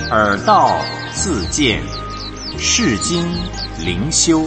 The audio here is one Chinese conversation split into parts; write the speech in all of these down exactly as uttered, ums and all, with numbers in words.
耳道自见，世经灵修。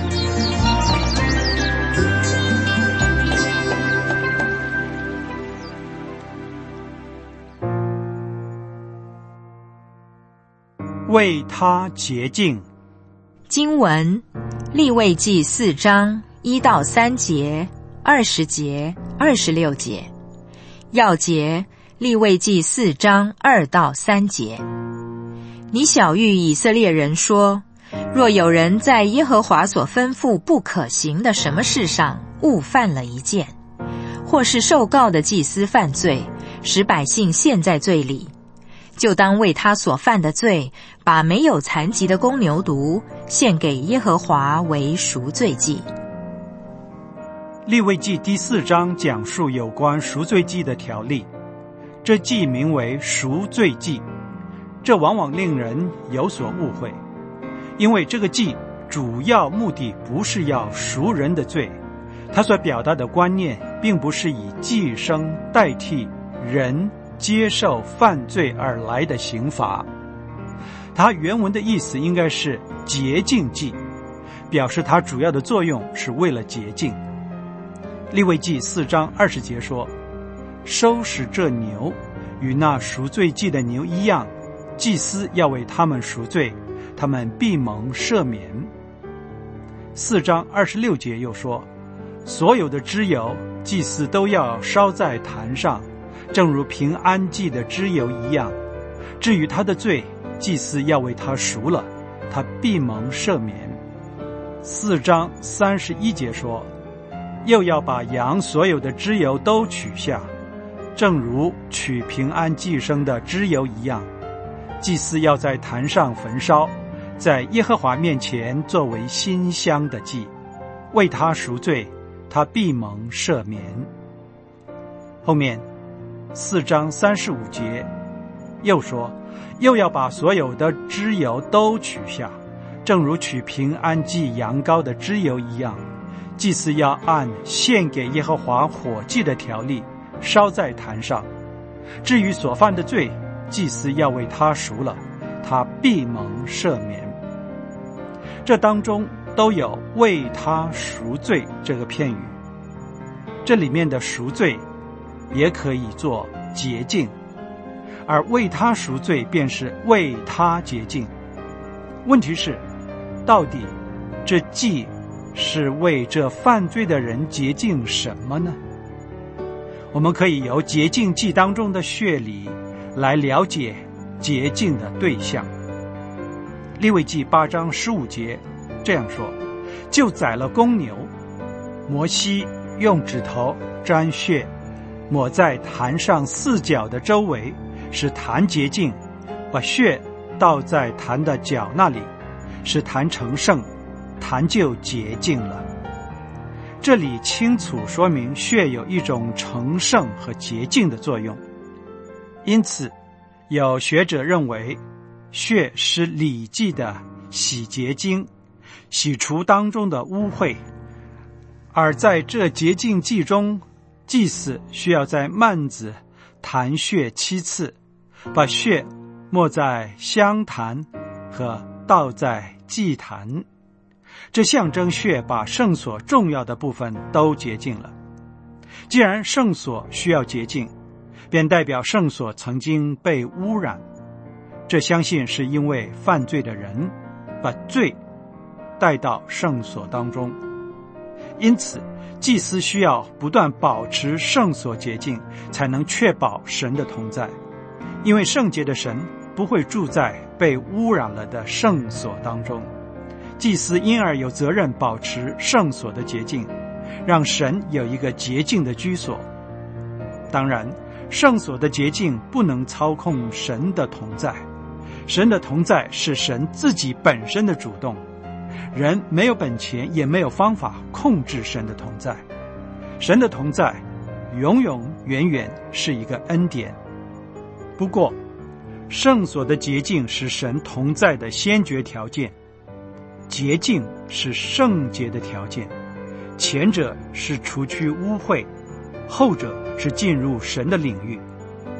为他洁净。 经文：利未记四章一到三节、二十节、二十六节。要节：利未记四章二到三节。你晓谕以色列人说：若有人在耶和华所吩咐不可行的什么事上误犯了一件，或是受告的祭司犯罪，使百姓陷在罪里，就当为他所犯的罪，把没有残疾的公牛犊献给耶和华为赎罪祭。 利未记第四章讲述有关赎罪祭的条例，这祭名为赎罪祭，这往往令人有所误会，因为这个祭主要目的不是要赎人的罪，它所表达的观念并不是以祭牲代替人接受犯罪而来的刑罚，它原文的意思应该是洁净祭，表示它主要的作用是为了洁净。利未记四章二十节说：收拾这牛与那赎罪祭的牛一样，祭司要为他们赎罪，他们必蒙赦免。四章二十六节又说：所有的脂油祭司都要烧在坛上，正如平安祭的脂油一样，至于他的罪，祭司要为他赎了，他必蒙赦免。四章三十一节说：又要把羊所有的脂油都取下，正如取平安祭牲的脂油一样，祭司要在坛上焚烧，在耶和华面前作为馨香的祭，为他赎罪，他必蒙赦免。后面四章三十五节又说：又要把所有的脂油都取下，正如取平安祭羊羔的脂油一样，祭司要按献给耶和华火祭的条例烧在坛上，至于所犯的罪，祭司要为他赎了，他必蒙赦免。这当中都有为他赎罪这个片语，这里面的赎罪也可以做洁净，而为他赎罪便是为他洁净。问题是，到底这祭是为这犯罪的人洁净什么呢？我们可以由洁净祭当中的血礼来了解洁净的对象。利未记八章十五节这样说：就宰了公牛，摩西用指头沾血，抹在坛上四角的周围，使坛洁净，把血倒在坛的角那里，使坛成圣，坛就洁净了。这里清楚说明血有一种成圣和洁净的作用，因此有学者认为血是礼祭的洗洁精，洗除当中的污秽，而在这洁净祭中，祭司需要在幔子弹血七次，把血抹在香坛和倒在祭坛，这象征血把圣所重要的部分都洁净了。既然圣所需要洁净，便代表圣所曾经被污染，这相信是因为犯罪的人把罪带到圣所当中，因此祭司需要不断保持圣所洁净，才能确保神的同在，因为圣洁的神不会住在被污染了的圣所当中。祭司因而有责任保持圣所的洁净，让神有一个洁净的居所。当然，圣所的洁净不能操控神的同在，神的同在是神自己本身的主动，人没有本钱也没有方法控制神的同在。神的同在永永远远是一个恩典。不过圣所的洁净是神同在的先决条件，洁净是圣洁的条件，前者是除去污秽，后者是进入神的领域。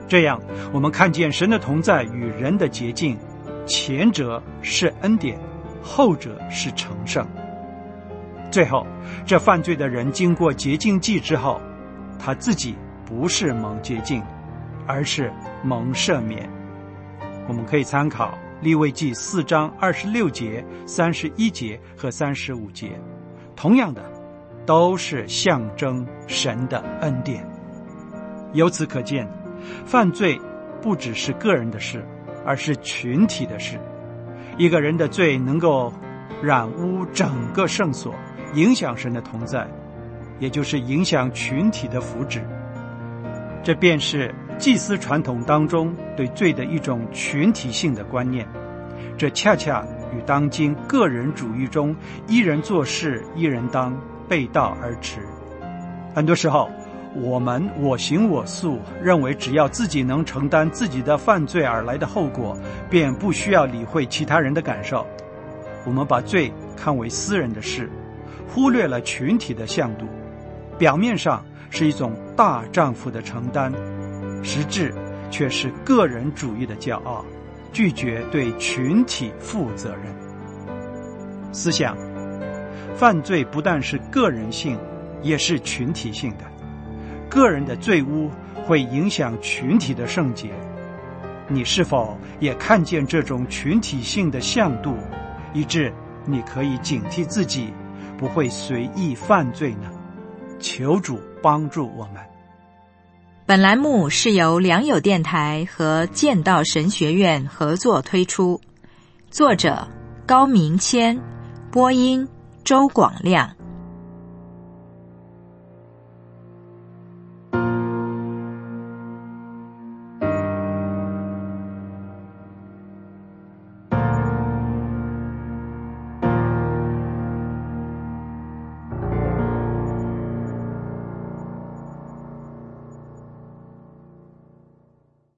这样我们看见神的同在与人的洁净，前者是恩典，后者是成圣。最后，这犯罪的人经过洁净祭之后，他自己不是蒙洁净，而是蒙赦免。我们可以参考利未记四章二十六节、三十一节和三十五节，同样的，都是象征神的恩典。由此可见，犯罪不只是个人的事，而是群体的事。一个人的罪能够染污整个圣所，影响神的同在，也就是影响群体的福祉。这便是祭司传统当中对罪的一种群体性的观念，这恰恰与当今个人主义中一人做事一人当背道而驰。很多时候我们我行我素，认为只要自己能承担自己的犯罪而来的后果，便不需要理会其他人的感受。我们把罪看为私人的事，忽略了群体的向度，表面上是一种大丈夫的承担，实质却是个人主义的骄傲，拒绝对群体负责任。思想，犯罪不但是个人性，也是群体性的。个人的罪污会影响群体的圣洁。你是否也看见这种群体性的向度，以致你可以警惕自己不会随意犯罪呢？求主帮助我们。 本栏目是由良友电台和剑道神学院合作推出，作者高明谦，播音周广亮。